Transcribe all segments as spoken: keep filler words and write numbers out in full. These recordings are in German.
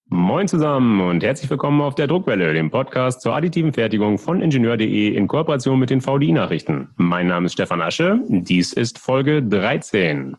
Moin zusammen und herzlich willkommen auf der Druckwelle, dem Podcast zur additiven Fertigung von Ingenieur punkt de in Kooperation mit den V D I-Nachrichten. Mein Name ist Stefan Asche, dies ist Folge dreizehn.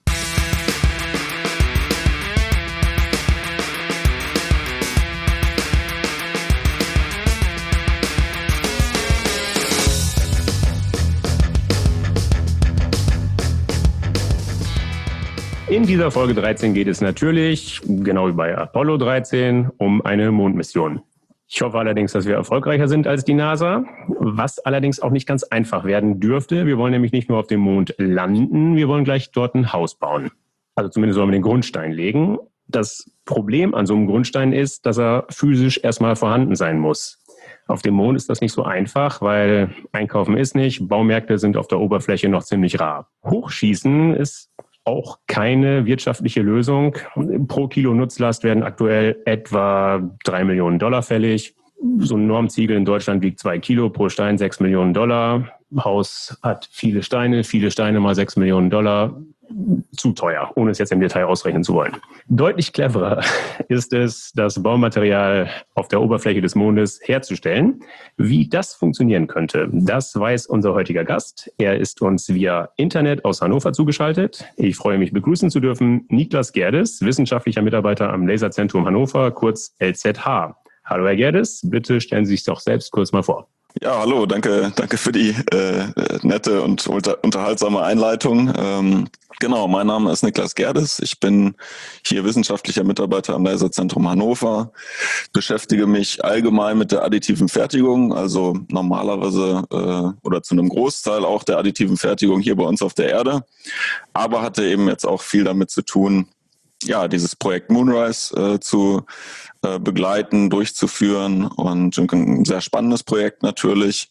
In dieser Folge dreizehn geht es natürlich, genau wie bei Apollo dreizehn, um eine Mondmission. Ich hoffe allerdings, dass wir erfolgreicher sind als die NASA, was allerdings auch nicht ganz einfach werden dürfte. Wir wollen nämlich nicht nur auf dem Mond landen, wir wollen gleich dort ein Haus bauen. Also zumindest wollen wir den Grundstein legen. Das Problem an so einem Grundstein ist, dass er physisch erstmal vorhanden sein muss. Auf dem Mond ist das nicht so einfach, weil Einkaufen ist nicht, Baumärkte sind auf der Oberfläche noch ziemlich rar. Hochschießen ist auch keine wirtschaftliche Lösung. Pro Kilo Nutzlast werden aktuell etwa drei Millionen Dollar fällig. So ein Normziegel in Deutschland wiegt zwei Kilo, pro Stein sechs Millionen Dollar. Haus hat viele Steine, viele Steine mal sechs Millionen Dollar. Zu teuer, ohne es jetzt im Detail ausrechnen zu wollen. Deutlich cleverer ist es, das Baumaterial auf der Oberfläche des Mondes herzustellen. Wie das funktionieren könnte, das weiß unser heutiger Gast. Er ist uns via Internet aus Hannover zugeschaltet. Ich freue mich, begrüßen zu dürfen Niklas Gerdes, wissenschaftlicher Mitarbeiter am Laserzentrum Hannover, kurz L Z H. Hallo Herr Gerdes, bitte stellen Sie sich doch selbst kurz mal vor. Ja, hallo, danke, danke für die äh, nette und unter, unterhaltsame Einleitung. Ähm, genau, mein Name ist Niklas Gerdes. Ich bin hier wissenschaftlicher Mitarbeiter am Laserzentrum Hannover, beschäftige mich allgemein mit der additiven Fertigung, also normalerweise äh, oder zu einem Großteil auch der additiven Fertigung hier bei uns auf der Erde, aber hatte eben jetzt auch viel damit zu tun, ja, dieses Projekt Moonrise äh, zu äh, begleiten, durchzuführen und ein sehr spannendes Projekt natürlich.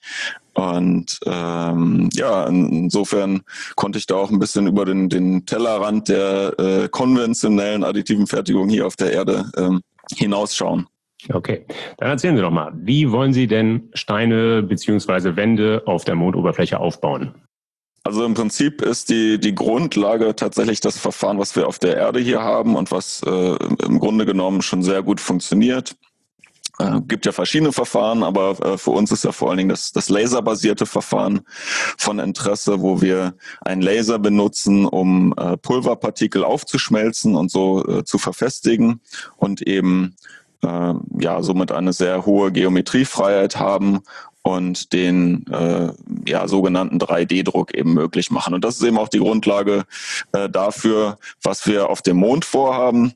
Und ähm, ja, insofern konnte ich da auch ein bisschen über den, den Tellerrand der äh, konventionellen additiven Fertigung hier auf der Erde ähm, hinausschauen. Okay, dann erzählen Sie doch mal, wie wollen Sie denn Steine bzw. Wände auf der Mondoberfläche aufbauen? Also im Prinzip ist die, die Grundlage tatsächlich das Verfahren, was wir auf der Erde hier haben und was äh, im Grunde genommen schon sehr gut funktioniert. Äh, gibt ja verschiedene Verfahren, aber äh, für uns ist ja vor allen Dingen das, das laserbasierte Verfahren von Interesse, wo wir einen Laser benutzen, um äh, Pulverpartikel aufzuschmelzen und so äh, zu verfestigen und eben äh, ja somit eine sehr hohe Geometriefreiheit haben und den äh, ja, sogenannten drei D Druck eben möglich machen. Und das ist eben auch die Grundlage äh, dafür, was wir auf dem Mond vorhaben.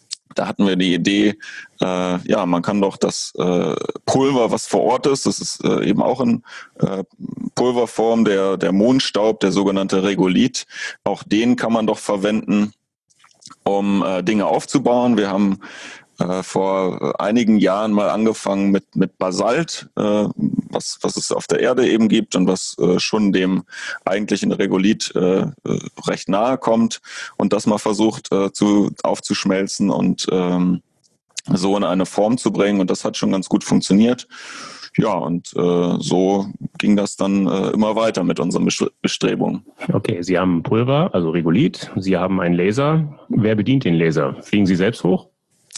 Da hatten wir die Idee, äh, ja, man kann doch das äh, Pulver, was vor Ort ist, das ist äh, eben auch in äh, Pulverform, der, der Mondstaub, der sogenannte Regolith, auch den kann man doch verwenden, um äh, Dinge aufzubauen. Wir haben äh, vor einigen Jahren mal angefangen mit, mit Basalt, äh, was, was es auf der Erde eben gibt und was äh, schon dem eigentlichen Regolith äh, recht nahe kommt und das mal versucht äh, zu, aufzuschmelzen und ähm, so in eine Form zu bringen, und das hat schon ganz gut funktioniert. Ja, und äh, so ging das dann äh, immer weiter mit unseren Bestrebungen. Okay, Sie haben Pulver, also Regolith, Sie haben einen Laser. Wer bedient den Laser? Fliegen Sie selbst hoch?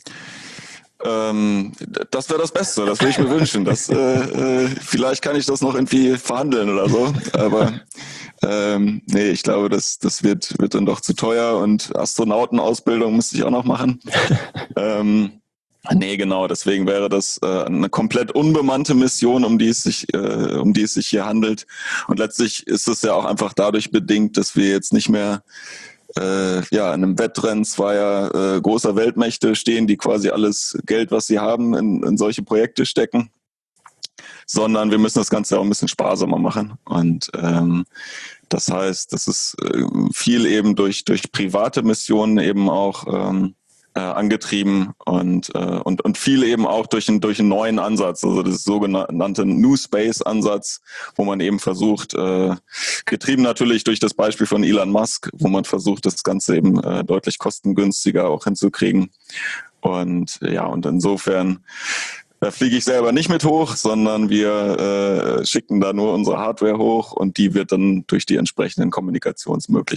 Ähm, das wäre das Beste, das würde ich mir wünschen. Das, äh, äh, vielleicht kann ich das noch irgendwie verhandeln oder so, aber ähm, nee, ich glaube, das, das wird, wird dann doch zu teuer, und Astronautenausbildung müsste ich auch noch machen. ähm, nee, genau, deswegen wäre das äh, eine komplett unbemannte Mission, um die es sich, äh, um die es sich hier handelt. Und letztlich ist es ja auch einfach dadurch bedingt, dass wir jetzt nicht mehr Äh, ja, in einem Wettrennen zweier äh, großer Weltmächte stehen, die quasi alles Geld, was sie haben, in, in solche Projekte stecken, sondern wir müssen das Ganze auch ein bisschen sparsamer machen. Und ähm, das heißt, das ist äh, viel eben durch, durch private Missionen eben auch ähm, äh, angetrieben und, äh, und, und viel eben auch durch, ein, durch einen neuen Ansatz, also das sogenannte New Space Ansatz, wo man eben versucht, äh, getrieben natürlich durch das Beispiel von Elon Musk, wo man versucht, das Ganze eben äh, deutlich kostengünstiger auch hinzukriegen. Und ja, und insofern da fliege ich selber nicht mit hoch, sondern wir äh, schicken da nur unsere Hardware hoch und die wird dann durch die entsprechenden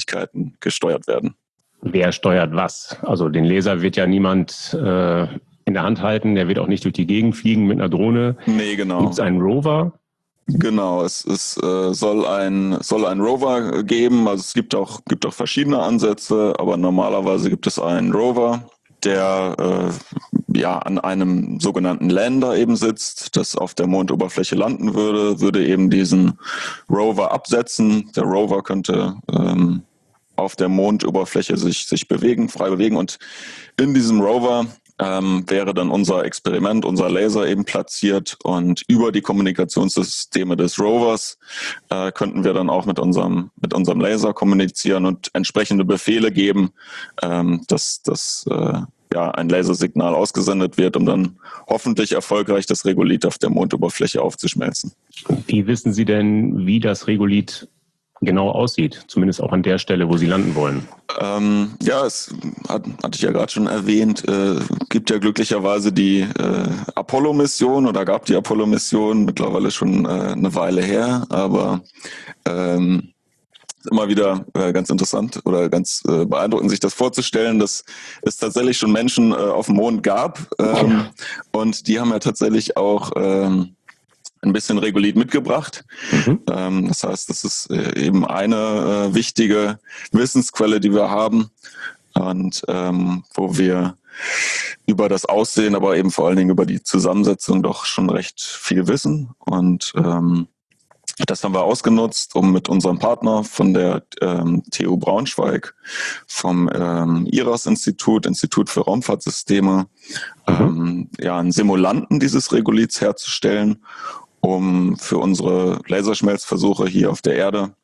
Kommunikationsmöglichkeiten gesteuert werden. Wer steuert was? Also den Laser wird ja niemand äh, in in der Hand halten, der wird auch nicht durch die Gegend fliegen mit einer Drohne. Nee, genau. Gibt es einen Rover? Genau, es, es äh, soll ein soll ein Rover geben. Also es gibt auch gibt auch verschiedene Ansätze, aber normalerweise gibt es einen Rover, der äh, ja an einem sogenannten Lander eben sitzt, das auf der Mondoberfläche landen würde, würde eben diesen Rover absetzen. Der Rover könnte ähm, auf der Mondoberfläche sich sich bewegen, frei bewegen, und in diesem Rover ähm, wäre dann unser Experiment, unser Laser eben platziert, und über die Kommunikationssysteme des Rovers äh, könnten wir dann auch mit unserem mit unserem Laser kommunizieren und entsprechende Befehle geben, ähm, dass dass äh, ja ein Lasersignal ausgesendet wird, um dann hoffentlich erfolgreich das Regolith auf der Mondoberfläche aufzuschmelzen. Wie wissen Sie denn, wie das Regolith genau aussieht, zumindest auch an der Stelle, wo Sie landen wollen? Ähm, ja, es hat, hatte ich ja gerade schon erwähnt, äh, gibt ja glücklicherweise die äh, Apollo-Mission, oder gab die Apollo-Mission, mittlerweile schon äh, eine Weile her, aber ähm, immer wieder äh, ganz interessant oder ganz äh, beeindruckend, sich das vorzustellen, dass es tatsächlich schon Menschen äh, auf dem Mond gab, ähm, und die haben ja tatsächlich auch ähm, ein bisschen Regolith mitgebracht. Mhm. Ähm, das heißt, das ist äh, eben eine äh, wichtige Wissensquelle, die wir haben, und ähm, wo wir über das Aussehen, aber eben vor allen Dingen über die Zusammensetzung doch schon recht viel wissen. Und ähm, das haben wir ausgenutzt, um mit unserem Partner von der ähm, T U Braunschweig, vom ähm, I R A S-Institut, Institut für Raumfahrtsysteme, mhm. ähm, ja, einen Simulanten dieses Regoliths herzustellen, um für unsere Laserschmelzversuche hier auf der Erde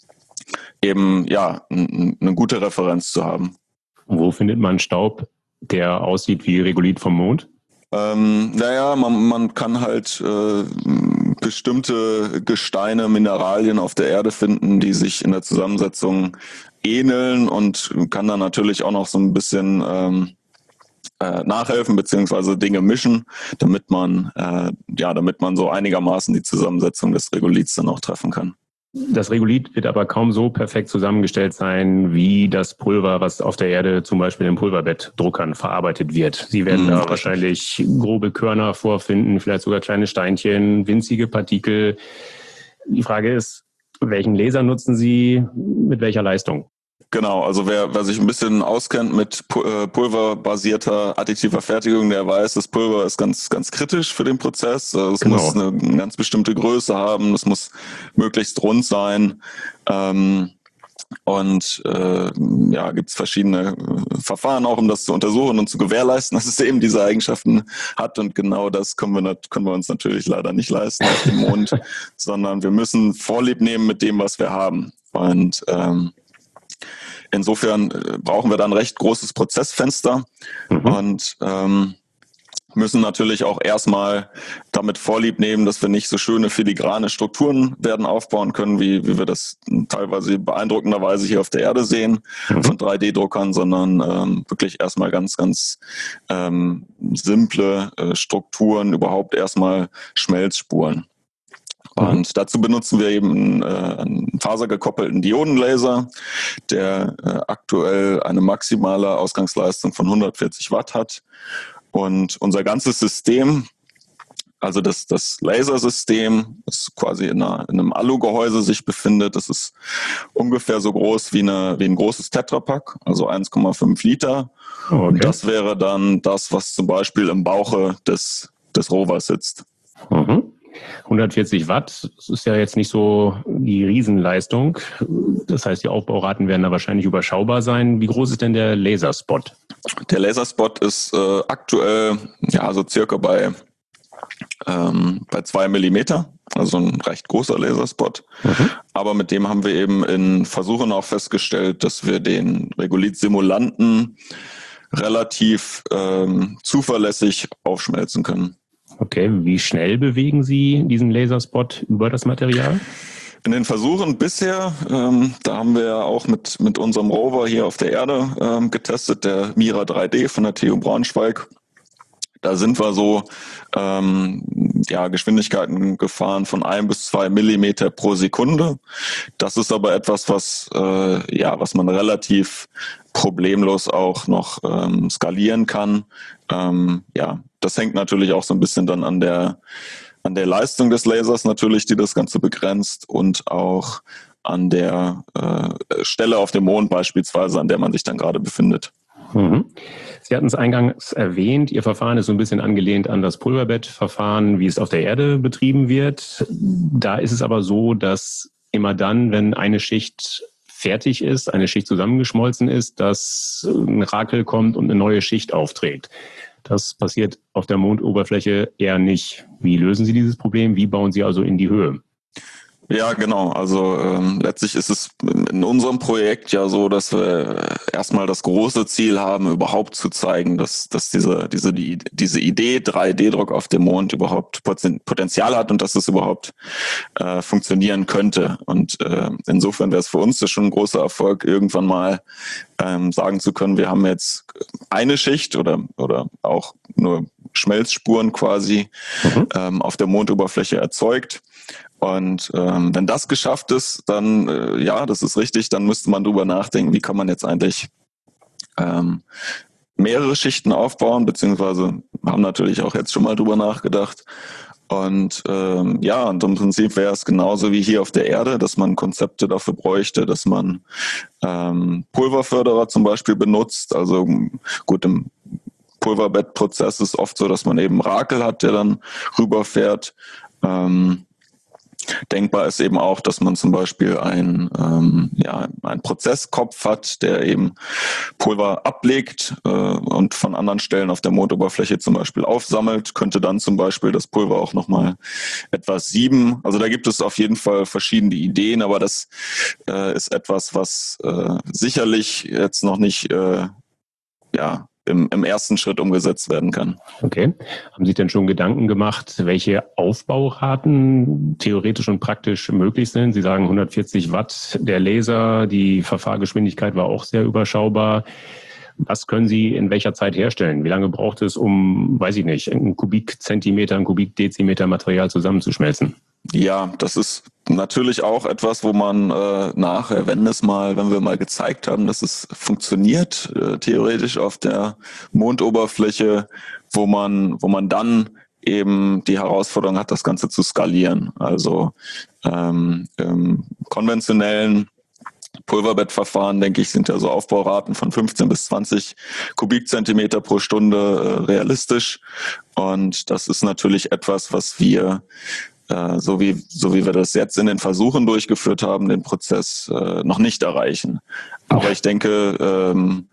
eben ja n- eine gute Referenz zu haben. Wo findet man Staub, der aussieht wie Regolith vom Mond? Ähm, naja, man, man kann halt äh, bestimmte Gesteine, Mineralien auf der Erde finden, die sich in der Zusammensetzung ähneln, und kann dann natürlich auch noch so ein bisschen ähm, äh, nachhelfen beziehungsweise Dinge mischen, damit man äh, ja, damit man so einigermaßen die Zusammensetzung des Regoliths dann auch treffen kann. Das Regolith wird aber kaum so perfekt zusammengestellt sein, wie das Pulver, was auf der Erde zum Beispiel in Pulverbettdruckern verarbeitet wird. Sie werden mhm, da wahrscheinlich grobe Körner vorfinden, vielleicht sogar kleine Steinchen, winzige Partikel. Die Frage ist, welchen Laser nutzen Sie, mit welcher Leistung? Genau, also wer, wer sich ein bisschen auskennt mit pulverbasierter additiver Fertigung, der weiß, das Pulver ist ganz, ganz kritisch für den Prozess. Es genau. muss eine, eine ganz bestimmte Größe haben, es muss möglichst rund sein. Ähm, und äh, ja, gibt es verschiedene Verfahren auch, um das zu untersuchen und zu gewährleisten, dass es eben diese Eigenschaften hat. Und genau das können wir, können wir uns natürlich leider nicht leisten auf dem Mond, sondern wir müssen Vorlieb nehmen mit dem, was wir haben. Und ähm, insofern brauchen wir dann ein recht großes Prozessfenster, mhm. und ähm, müssen natürlich auch erstmal damit Vorlieb nehmen, dass wir nicht so schöne filigrane Strukturen werden aufbauen können, wie, wie wir das teilweise beeindruckenderweise hier auf der Erde sehen, mhm. von drei D Druckern, sondern ähm, wirklich erstmal ganz, ganz ähm, simple äh, Strukturen, überhaupt erstmal Schmelzspuren. Und dazu benutzen wir eben äh, einen fasergekoppelten Diodenlaser, der äh, aktuell eine maximale Ausgangsleistung von hundertvierzig Watt hat. Und unser ganzes System, also das, das Lasersystem, das quasi in, einer, in einem Alugehäuse sich befindet, das ist ungefähr so groß wie, eine, wie ein großes Tetrapack, also eins Komma fünf Liter. Oh, okay. Und das wäre dann das, was zum Beispiel im Bauche des, des Rovers sitzt. Mhm. hundertvierzig Watt, das ist ja jetzt nicht so die Riesenleistung. Das heißt, die Aufbauraten werden da wahrscheinlich überschaubar sein. Wie groß ist denn der Laserspot? Der Laserspot ist äh, aktuell ja so circa bei, ähm, bei zwei Millimeter, also ein recht großer Laserspot. Mhm. Aber mit dem haben wir eben in Versuchen auch festgestellt, dass wir den Regolith-Simulanten relativ ähm, zuverlässig aufschmelzen können. Okay, wie schnell bewegen Sie diesen Laserspot über das Material? In den Versuchen bisher, ähm, da haben wir ja auch mit, mit unserem Rover hier auf der Erde ähm, getestet, der Mira drei D von der T U Braunschweig. Da sind wir so ähm, ja, Geschwindigkeiten gefahren von ein bis zwei Millimeter pro Sekunde. Das ist aber etwas, was äh, ja, was man relativ problemlos auch noch ähm, skalieren kann. Ähm, ja, das hängt natürlich auch so ein bisschen dann an der an der Leistung des Lasers natürlich, die das Ganze begrenzt, und auch an der äh, Stelle auf dem Mond beispielsweise, an der man sich dann gerade befindet. Mhm. Sie hatten es eingangs erwähnt, Ihr Verfahren ist so ein bisschen angelehnt an das Pulverbettverfahren, wie es auf der Erde betrieben wird. Da ist es aber so, dass immer dann, wenn eine Schicht fertig ist, eine Schicht zusammengeschmolzen ist, dass ein Rakel kommt und eine neue Schicht aufträgt. Das passiert auf der Mondoberfläche eher nicht. Wie lösen Sie dieses Problem? Wie bauen Sie also in die Höhe? Ja, genau. Also ähm, letztlich ist es in unserem Projekt ja so, dass wir erstmal das große Ziel haben, überhaupt zu zeigen, dass, dass diese, diese, die, diese Idee drei D Druck auf dem Mond überhaupt Potenzial hat und dass es überhaupt äh, funktionieren könnte. Und äh, insofern wäre es für uns das schon ein großer Erfolg, irgendwann mal ähm, sagen zu können, wir haben jetzt eine Schicht oder, oder auch nur Schmelzspuren quasi mhm. ähm, auf der Mondoberfläche erzeugt. Und ähm, wenn das geschafft ist, dann, äh, ja, das ist richtig, dann müsste man drüber nachdenken, wie kann man jetzt eigentlich ähm, mehrere Schichten aufbauen, beziehungsweise haben natürlich auch jetzt schon mal drüber nachgedacht. Und ähm, ja, und im Prinzip wäre es genauso wie hier auf der Erde, dass man Konzepte dafür bräuchte, dass man ähm, Pulverförderer zum Beispiel benutzt. Also gut, im Pulverbettprozess ist oft so, dass man eben Rakel hat, der dann rüberfährt. Ähm, Denkbar ist eben auch, dass man zum Beispiel ein, ähm, ja, einen Prozesskopf hat, der eben Pulver ablegt äh, und von anderen Stellen auf der Mondoberfläche zum Beispiel aufsammelt, könnte dann zum Beispiel das Pulver auch nochmal etwas sieben. Also da gibt es auf jeden Fall verschiedene Ideen, aber das äh, ist etwas, was äh, sicherlich jetzt noch nicht äh, ja, Im, im ersten Schritt umgesetzt werden kann. Okay. Haben Sie denn schon Gedanken gemacht, welche Aufbauraten theoretisch und praktisch möglich sind? Sie sagen hundertvierzig Watt der Laser, die Verfahrgeschwindigkeit war auch sehr überschaubar. Was können Sie in welcher Zeit herstellen? Wie lange braucht es, um, weiß ich nicht, einen Kubikzentimeter, einen Kubikdezimeter Material zusammenzuschmelzen? Ja, das ist natürlich auch etwas, wo man äh, nachher, wenn es mal, wenn wir mal gezeigt haben, dass es funktioniert, äh, theoretisch auf der Mondoberfläche, wo man, wo man dann eben die Herausforderung hat, das Ganze zu skalieren. Also ähm, im konventionellen Pulverbettverfahren, denke ich, sind ja so Aufbauraten von fünfzehn bis zwanzig Kubikzentimeter pro Stunde äh, realistisch. Und das ist natürlich etwas, was wir Äh, so wie so wie wir das jetzt in den Versuchen durchgeführt haben, den Prozess äh, noch nicht erreichen. Aber ich denke, ähm,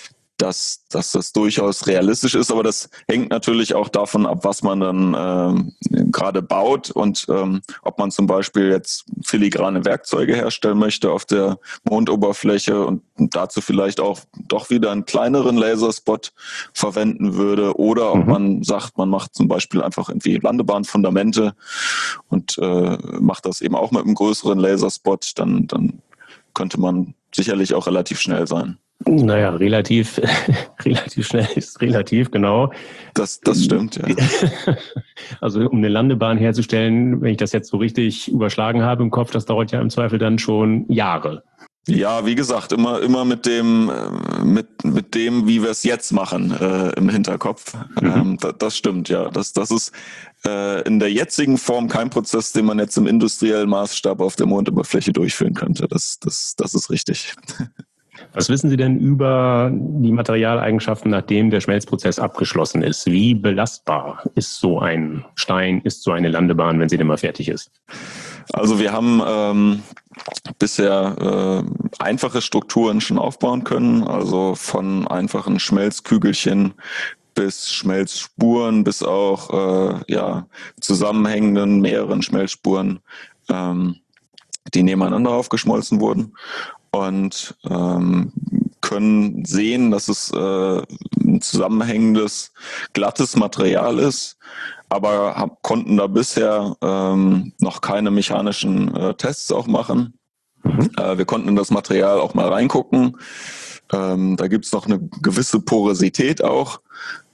dass, dass das durchaus realistisch ist, aber das hängt natürlich auch davon ab, was man dann ähm, gerade baut und ähm, ob man zum Beispiel jetzt filigrane Werkzeuge herstellen möchte auf der Mondoberfläche und dazu vielleicht auch doch wieder einen kleineren Laserspot verwenden würde, oder ob mhm. man sagt, man macht zum Beispiel einfach irgendwie Landebahnfundamente und äh, macht das eben auch mit einem größeren Laserspot, dann, dann könnte man sicherlich auch relativ schnell sein. Naja, relativ, relativ schnell ist relativ, genau. Das, das stimmt, ja. Also um eine Landebahn herzustellen, wenn ich das jetzt so richtig überschlagen habe im Kopf, das dauert ja im Zweifel dann schon Jahre. Ja, wie gesagt, immer immer mit dem mit mit dem, wie wir es jetzt machen, äh, im Hinterkopf. Mhm. Ähm, das, das stimmt, ja. Das das ist äh, in der jetzigen Form kein Prozess, den man jetzt im industriellen Maßstab auf der Mondoberfläche durchführen könnte. Das das das ist richtig. Was wissen Sie denn über die Materialeigenschaften, nachdem der Schmelzprozess abgeschlossen ist? Wie belastbar ist so ein Stein, ist so eine Landebahn, wenn sie denn mal fertig ist? Also wir haben ähm, bisher äh, einfache Strukturen schon aufbauen können, also von einfachen Schmelzkügelchen bis Schmelzspuren, bis auch äh, ja, zusammenhängenden mehreren Schmelzspuren, ähm, die nebeneinander aufgeschmolzen wurden. Und ähm, können sehen, dass es äh, ein zusammenhängendes, glattes Material ist, aber hab, konnten da bisher ähm, noch keine mechanischen äh, Tests auch machen. Mhm. Äh, wir konnten in das Material auch mal reingucken. Ähm, da gibt's noch eine gewisse Porosität auch.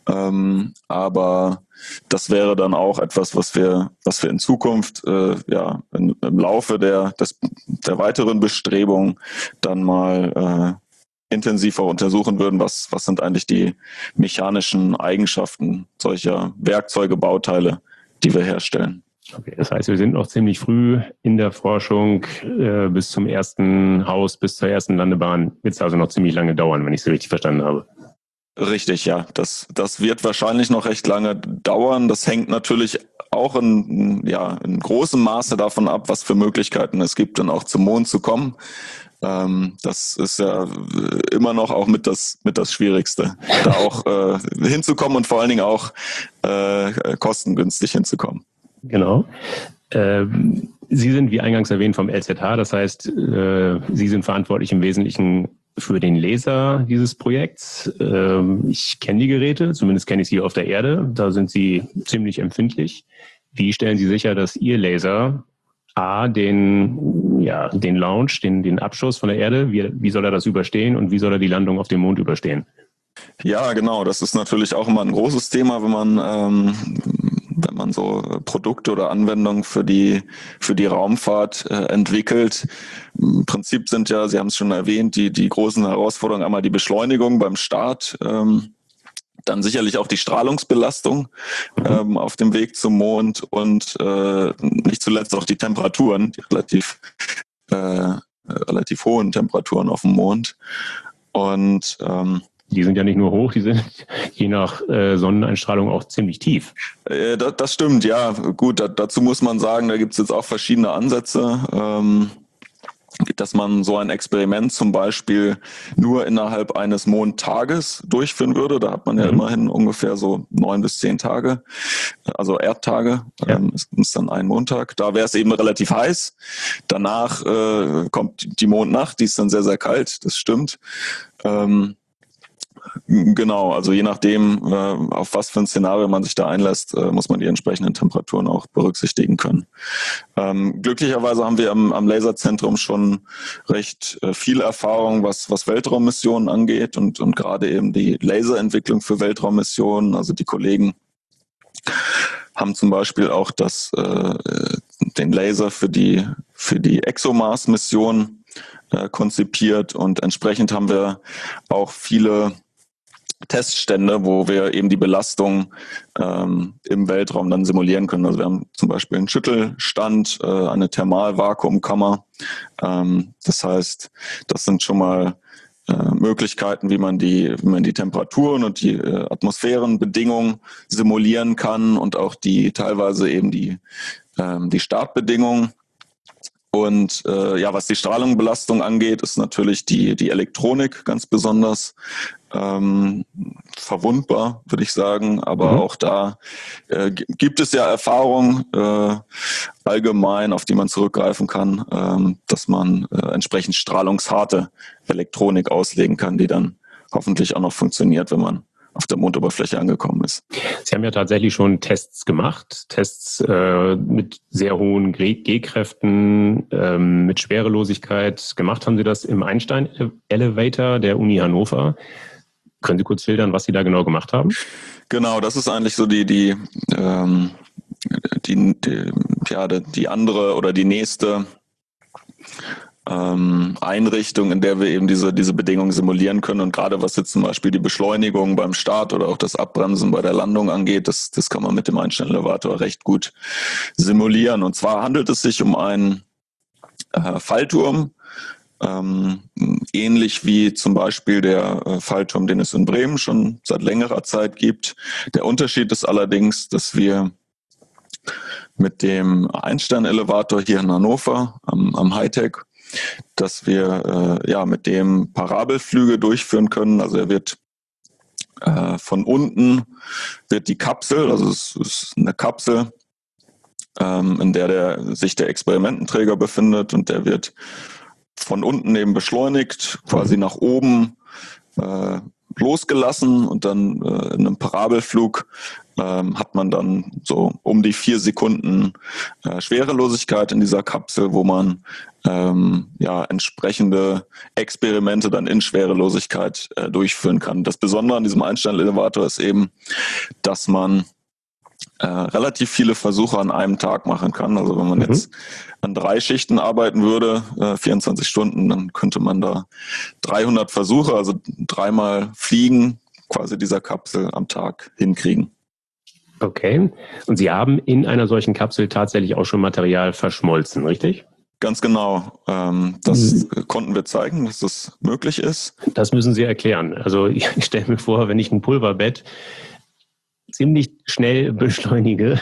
Ähm, aber das wäre dann auch etwas, was wir, was wir in Zukunft äh, ja in, im Laufe der, des, der weiteren Bestrebungen dann mal äh, intensiver untersuchen würden, was, was sind eigentlich die mechanischen Eigenschaften solcher Werkzeuge, Bauteile, die wir herstellen. Okay, das heißt, wir sind noch ziemlich früh in der Forschung. Äh, bis zum ersten Haus, bis zur ersten Landebahn wird es also noch ziemlich lange dauern, wenn ich es richtig verstanden habe. Richtig, ja. Das, das wird wahrscheinlich noch recht lange dauern. Das hängt natürlich auch in, ja, in großem Maße davon ab, was für Möglichkeiten es gibt, dann auch zum Mond zu kommen. Ähm, das ist ja immer noch auch mit das, mit das Schwierigste, da auch äh, hinzukommen und vor allen Dingen auch äh, kostengünstig hinzukommen. Genau. Ähm, Sie sind, wie eingangs erwähnt, vom L Z H. Das heißt, äh, Sie sind verantwortlich im Wesentlichen für den Laser dieses Projekts. Ähm, ich kenne die Geräte, zumindest kenne ich sie auf der Erde. Da sind sie ziemlich empfindlich. Wie stellen Sie sicher, dass Ihr Laser A, den, ja, den Launch, den, den Abschuss von der Erde, wie, wie soll er das überstehen und wie soll er die Landung auf dem Mond überstehen? Ja, genau. Das ist natürlich auch immer ein großes Thema, wenn man ähm, wenn man so Produkte oder Anwendungen für die für die Raumfahrt äh, entwickelt. Im Prinzip sind ja, Sie haben es schon erwähnt, die die großen Herausforderungen einmal die Beschleunigung beim Start, ähm, dann sicherlich auch die Strahlungsbelastung ähm, auf dem Weg zum Mond und äh, nicht zuletzt auch die Temperaturen, die relativ äh, relativ hohen Temperaturen auf dem Mond. Und ähm, die sind ja nicht nur hoch, die sind je nach äh, Sonneneinstrahlung auch ziemlich tief. Äh, das, das stimmt, ja. Gut, da, dazu muss man sagen, da gibt es jetzt auch verschiedene Ansätze, ähm, dass man so ein Experiment zum Beispiel nur innerhalb eines Mondtages durchführen würde. Da hat man ja mhm. immerhin ungefähr so neun bis zehn Tage, also Erdtage. Ja. Ähm, ist, ist dann ein Montag. Da wäre es eben relativ heiß. Danach äh, kommt die Mondnacht, die ist dann sehr, sehr kalt, das stimmt. Ähm, Genau, also je nachdem, äh, auf was für ein Szenario man sich da einlässt, äh, muss man die entsprechenden Temperaturen auch berücksichtigen können. Ähm, glücklicherweise haben wir am, am Laserzentrum schon recht äh, viel Erfahrung, was, was Weltraummissionen angeht und, und gerade eben die Laserentwicklung für Weltraummissionen. Also die Kollegen haben zum Beispiel auch das, äh, den Laser für die, für die ExoMars-Mission äh, konzipiert und entsprechend haben wir auch viele Teststände, wo wir eben die Belastung ähm, im Weltraum dann simulieren können. Also wir haben zum Beispiel einen Schüttelstand, äh, eine Thermalvakuumkammer. Ähm, das heißt, das sind schon mal äh, Möglichkeiten, wie man die, wie man die Temperaturen und die äh, Atmosphärenbedingungen simulieren kann und auch die teilweise eben die, ähm, die Startbedingungen. Und äh, ja, was die Strahlungsbelastung angeht, ist natürlich die, die Elektronik ganz besonders ähm, verwundbar, würde ich sagen. Aber mhm. auch da äh, gibt es ja Erfahrungen äh, allgemein, auf die man zurückgreifen kann, ähm, dass man äh, entsprechend strahlungsharte Elektronik auslegen kann, die dann hoffentlich auch noch funktioniert, wenn man auf der Mondoberfläche angekommen ist. Sie haben ja tatsächlich schon Tests gemacht, Tests äh, mit sehr hohen G-Kräften, ähm, mit Schwerelosigkeit. Gemacht haben Sie das im Einstein-Elevator der Uni Hannover. Können Sie kurz schildern, was Sie da genau gemacht haben? Genau, das ist eigentlich so die, die, ähm, die, die, ja, die andere oder die nächste Ähm, Einrichtung, in der wir eben diese, diese Bedingungen simulieren können. Und gerade was jetzt zum Beispiel die Beschleunigung beim Start oder auch das Abbremsen bei der Landung angeht, das, das kann man mit dem Einstein-Elevator recht gut simulieren. Und zwar handelt es sich um einen äh, Fallturm, ähm, ähnlich wie zum Beispiel der äh, Fallturm, den es in Bremen schon seit längerer Zeit gibt. Der Unterschied ist allerdings, dass wir mit dem Einstein-Elevator hier in Hannover am, am Hightech, dass wir äh, ja mit dem Parabelflüge durchführen können. Also er wird äh, von unten wird die Kapsel, also es ist eine Kapsel, ähm, in der, der sich der Experimententräger befindet und der wird von unten eben beschleunigt, quasi nach oben äh, losgelassen und dann äh, in einem Parabelflug ähm, hat man dann so um die vier Sekunden äh, Schwerelosigkeit in dieser Kapsel, wo man ähm, ja entsprechende Experimente dann in Schwerelosigkeit äh, durchführen kann. Das Besondere an diesem Einstein-Elevator ist eben, dass man äh, relativ viele Versuche an einem Tag machen kann. Also wenn man mhm. jetzt an drei Schichten arbeiten würde, äh, vierundzwanzig Stunden, dann könnte man da dreihundert Versuche, also dreimal fliegen, quasi dieser Kapsel am Tag hinkriegen. Okay. Und Sie haben in einer solchen Kapsel tatsächlich auch schon Material verschmolzen, richtig? Ganz genau. Ähm, das mhm. konnten wir zeigen, dass das möglich ist. Das müssen Sie erklären. Also ich stelle mir vor, wenn ich ein Pulverbett ziemlich schnell beschleunige,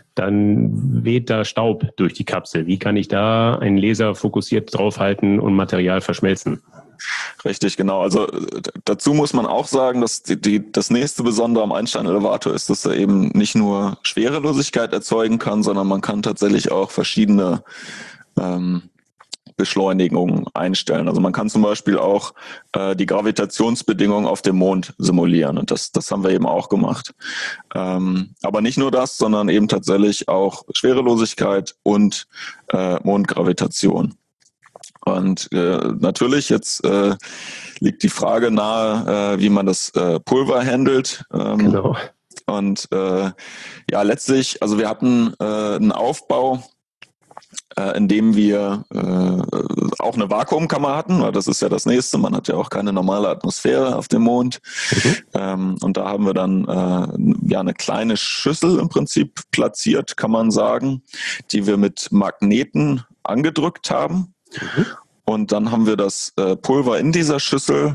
dann weht da Staub durch die Kapsel. Wie kann ich da einen Laser fokussiert draufhalten und Material verschmelzen? Richtig, genau. Also dazu muss man auch sagen, dass die, die, das nächste Besondere am Einstein-Elevator ist, dass er eben nicht nur Schwerelosigkeit erzeugen kann, sondern man kann tatsächlich auch verschiedene ähm, Beschleunigungen einstellen. Also man kann zum Beispiel auch äh, die Gravitationsbedingungen auf dem Mond simulieren und das, das haben wir eben auch gemacht. Ähm, aber nicht nur das, sondern eben tatsächlich auch Schwerelosigkeit und äh, Mondgravitation. Und äh, natürlich, jetzt äh, liegt die Frage nahe, äh, wie man das äh, Pulver handelt. Ähm, genau. Und äh, ja, letztlich, also wir hatten äh, einen Aufbau, äh, in dem wir äh, auch eine Vakuumkammer hatten, weil das ist ja das Nächste. Man hat ja auch keine normale Atmosphäre auf dem Mond. Mhm. Ähm, und da haben wir dann äh, ja eine kleine Schüssel im Prinzip platziert, kann man sagen, die wir mit Magneten angedrückt haben. Mhm. Und dann haben wir das äh, Pulver in dieser Schüssel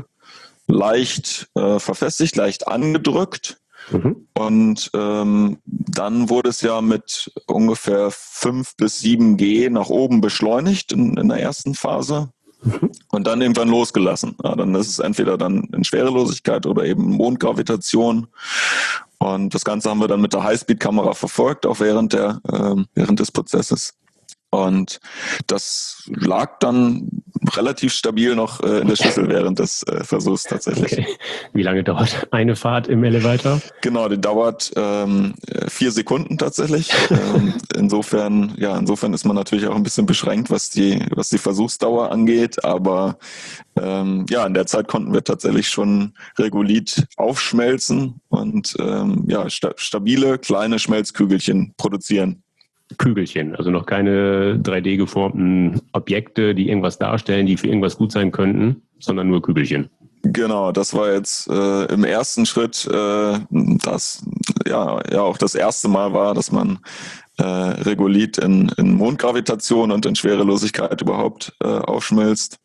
leicht äh, verfestigt, leicht angedrückt. Mhm. Und ähm, dann wurde es ja mit ungefähr fünf bis sieben G nach oben beschleunigt in, in der ersten Phase. Mhm. Und dann irgendwann losgelassen. Ja, dann ist es entweder dann in Schwerelosigkeit oder eben Mondgravitation. Und das Ganze haben wir dann mit der Highspeed-Kamera verfolgt, auch während der äh, während des Prozesses. Und das lag dann relativ stabil noch äh, in der Schüssel während des äh, Versuchs tatsächlich. Okay. Wie lange dauert eine Fahrt im Elevator? Genau, die dauert ähm, vier Sekunden tatsächlich. ähm, insofern, ja, insofern ist man natürlich auch ein bisschen beschränkt, was die, was die Versuchsdauer angeht. Aber ähm, ja, in der Zeit konnten wir tatsächlich schon Regolith aufschmelzen und ähm, ja, sta- stabile kleine Schmelzkügelchen produzieren. Kügelchen, also noch keine drei D geformten Objekte, die irgendwas darstellen, die für irgendwas gut sein könnten, sondern nur Kügelchen. Genau, das war jetzt äh, im ersten Schritt, äh, das ja, ja auch das erste Mal war, dass man äh, Regolith in, in Mondgravitation und in Schwerelosigkeit überhaupt äh, aufschmilzt.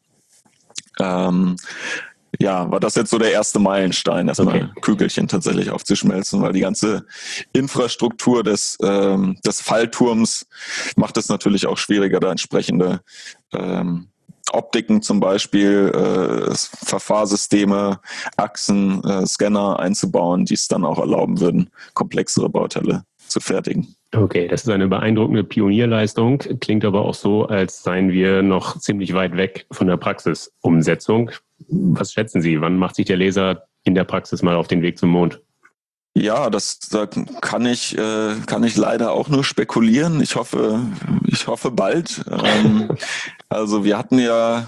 Ähm, Ja, war das jetzt so der erste Meilenstein, erstmal okay. Kügelchen tatsächlich aufzuschmelzen, weil die ganze Infrastruktur des, ähm, des Fallturms macht es natürlich auch schwieriger, da entsprechende ähm, Optiken zum Beispiel, äh, Verfahrsysteme, Achsen, äh, Scanner einzubauen, die es dann auch erlauben würden, komplexere Bauteile zu fertigen. Okay, das ist eine beeindruckende Pionierleistung, klingt aber auch so, als seien wir noch ziemlich weit weg von der Praxisumsetzung. Was schätzen Sie, wann macht sich der Laser in der Praxis mal auf den Weg zum Mond? Ja, das da kann ich äh, kann ich leider auch nur spekulieren. Ich hoffe, ich hoffe bald. Ähm, also wir hatten ja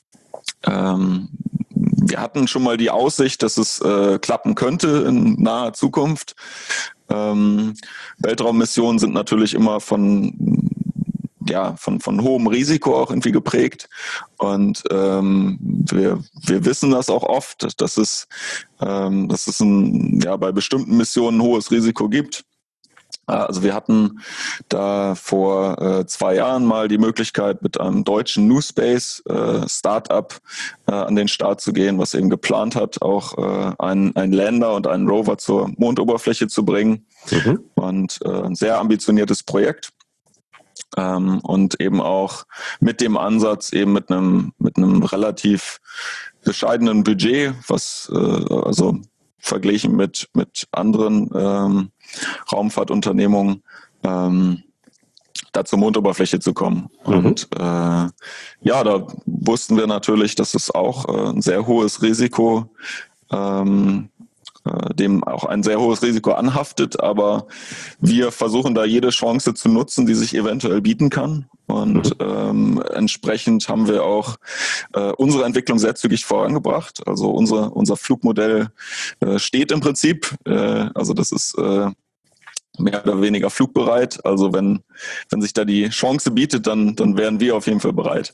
ähm, wir hatten schon mal die Aussicht, dass es äh, klappen könnte in naher Zukunft. Ähm, Weltraummissionen sind natürlich immer von ja, von, von hohem Risiko auch irgendwie geprägt. Und ähm, wir, wir wissen das auch oft, dass es, ähm, dass es ein, ja, bei bestimmten Missionen ein hohes Risiko gibt. Also wir hatten da vor äh, zwei Jahren mal die Möglichkeit, mit einem deutschen New Space äh, Startup äh, an den Start zu gehen, was eben geplant hat, auch äh, einen, einen Lander und einen Rover zur Mondoberfläche zu bringen. Mhm. Und äh, ein sehr ambitioniertes Projekt. Ähm, und eben auch mit dem Ansatz, eben mit einem mit einem relativ bescheidenen Budget, was äh, also verglichen mit mit anderen ähm, Raumfahrtunternehmungen, ähm, da zur Mondoberfläche zu kommen. Mhm. Und äh, ja, da wussten wir natürlich, dass es auch äh, ein sehr hohes Risiko ähm, äh, dem auch ein sehr hohes Risiko anhaftet, aber wir versuchen da jede Chance zu nutzen, die sich eventuell bieten kann. Und mhm. ähm, entsprechend haben wir auch äh, unsere Entwicklung sehr zügig vorangebracht. Also unsere, unser Flugmodell äh, steht im Prinzip. Äh, also das ist äh, mehr oder weniger flugbereit. Also wenn, wenn sich da die Chance bietet, dann, dann wären wir auf jeden Fall bereit.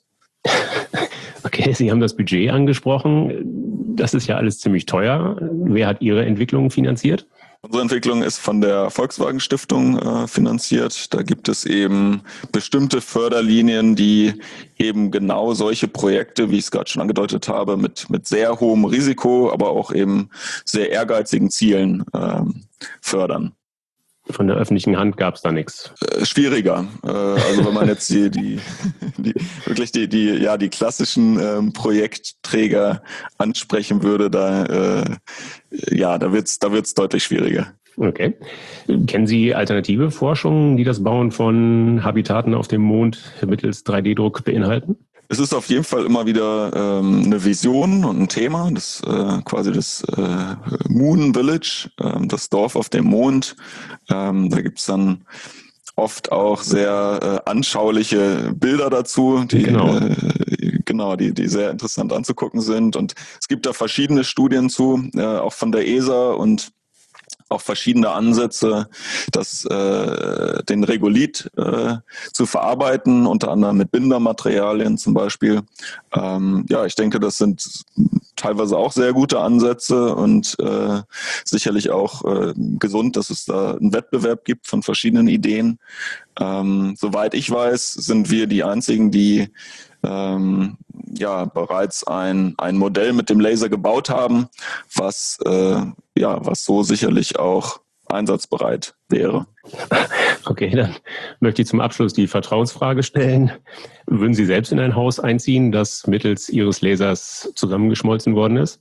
Okay, Sie haben das Budget angesprochen. Das ist ja alles ziemlich teuer. Wer hat Ihre Entwicklung finanziert? Unsere Entwicklung ist von der Volkswagen Stiftung äh, finanziert. Da gibt es eben bestimmte Förderlinien, die eben genau solche Projekte, wie ich es gerade schon angedeutet habe, mit, mit sehr hohem Risiko, aber auch eben sehr ehrgeizigen Zielen äh, fördern. Von der öffentlichen Hand gab es da nichts. Äh, schwieriger. Äh, also wenn man jetzt die, die, die wirklich die, die, ja, die klassischen ähm, Projektträger ansprechen würde, da, äh, ja, da wird's, da wird's deutlich schwieriger. Okay. Kennen Sie alternative Forschungen, die das Bauen von Habitaten auf dem Mond mittels drei D Druck beinhalten? Es ist auf jeden Fall immer wieder ähm, eine Vision und ein Thema, das äh, quasi das äh, Moon Village, äh, das Dorf auf dem Mond. Ähm, da gibt's dann oft auch sehr äh, anschauliche Bilder dazu, die genau, äh, genau die, die sehr interessant anzugucken sind. Und es gibt da verschiedene Studien zu, äh, auch von der E S A und auch verschiedene Ansätze, das, äh, den Regolith äh, zu verarbeiten, unter anderem mit Bindermaterialien zum Beispiel. Ähm, ja, ich denke, das sind teilweise auch sehr gute Ansätze und äh, sicherlich auch äh, gesund, dass es da einen Wettbewerb gibt von verschiedenen Ideen. Ähm, soweit ich weiß, sind wir die einzigen, die ähm, ja bereits ein ein Modell mit dem Laser gebaut haben, was äh, ja was so sicherlich auch einsatzbereit wäre. Okay, dann möchte ich zum Abschluss die Vertrauensfrage stellen. Würden Sie selbst in ein Haus einziehen, das mittels Ihres Lasers zusammengeschmolzen worden ist?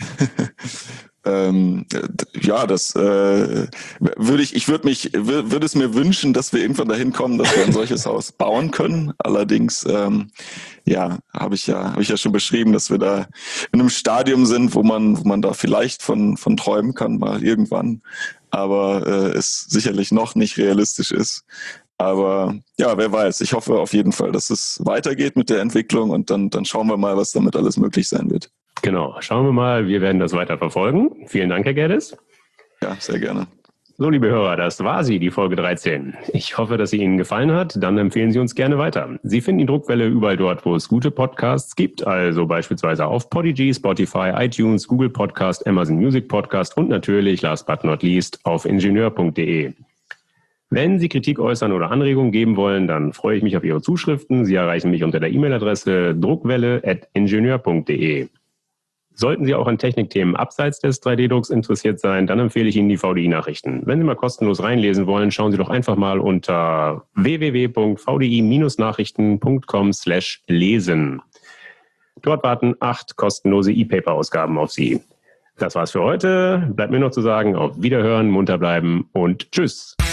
Ähm, ja, das äh, würde ich, ich würde mich, würde es mir wünschen, dass wir irgendwann dahin kommen, dass wir ein solches Haus bauen können. Allerdings, ähm, ja, habe ich ja, habe ich ja schon beschrieben, dass wir da in einem Stadium sind, wo man, wo man da vielleicht von, von träumen kann, mal irgendwann. Aber äh, es sicherlich noch nicht realistisch ist. Aber ja, wer weiß. Ich hoffe auf jeden Fall, dass es weitergeht mit der Entwicklung und dann, dann schauen wir mal, was damit alles möglich sein wird. Genau, schauen wir mal. Wir werden das weiter verfolgen. Vielen Dank, Herr Gerdes. Ja, sehr gerne. So, liebe Hörer, das war sie, die Folge dreizehn. Ich hoffe, dass sie Ihnen gefallen hat. Dann empfehlen Sie uns gerne weiter. Sie finden die Druckwelle überall dort, wo es gute Podcasts gibt. Also beispielsweise auf Podigy, Spotify, iTunes, Google Podcast, Amazon Music Podcast und natürlich, last but not least, auf ingenieur punkt de. Wenn Sie Kritik äußern oder Anregungen geben wollen, dann freue ich mich auf Ihre Zuschriften. Sie erreichen mich unter der E-Mail-Adresse druckwelle at ingenieur punkt de. Sollten Sie auch an Technikthemen abseits des drei D Drucks interessiert sein, dann empfehle ich Ihnen die V D I-Nachrichten. Wenn Sie mal kostenlos reinlesen wollen, schauen Sie doch einfach mal unter w w w punkt v d i nachrichten punkt com slash lesen. Dort warten acht kostenlose E-Paper-Ausgaben auf Sie. Das war's für heute. Bleibt mir noch zu sagen, auf Wiederhören, munter bleiben und tschüss.